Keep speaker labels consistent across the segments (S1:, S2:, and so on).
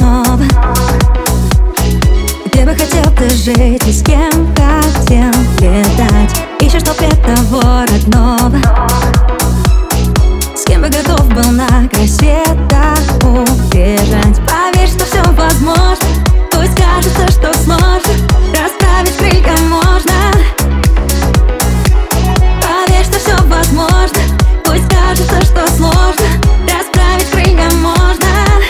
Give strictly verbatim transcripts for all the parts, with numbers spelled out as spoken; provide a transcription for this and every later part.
S1: снова. Где бы хотел ты жить и с кем хотел летать? Ищешь толпе того родного, с кем бы готов был на рассветах убежать. Поверь, что все возможно, пусть кажется, что сложно, расправить крылья можно. Поверь, что все возможно, пусть кажется, что сложно, расправить крылья можно.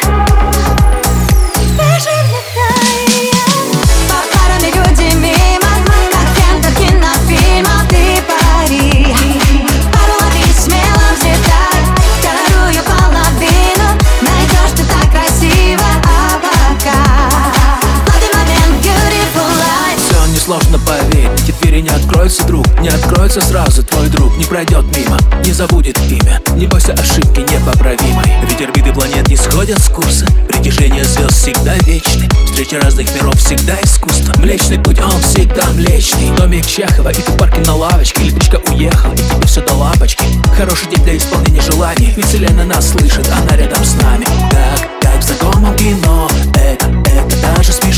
S1: Бежи, летай, по парам люди мимо, как лента кинофильма. Ты пари, пару лови, смело взлетай, вторую половину найдешь ты так красиво. А пока лови момент, beautiful life.
S2: Все несложно, поверь, эти двери не откроются, друг. Не откроется сразу, твой друг не пройдет мимо, не забудет имя. Не бойся ошибки непоправимой, ведь орбиты планет не сходят с курса. Притяжение звезд всегда вечны, встречи разных миров всегда искусство. Млечный путь, он всегда млечный. Домик Чехова, и ты в парке на лавочке. Электричка уехала, и тебе все до лампочки. Хороший день для исполнения желаний, ведь вселенная нас слышит, она рядом с нами. Как, как в знакомом кино, это, это даже смешно.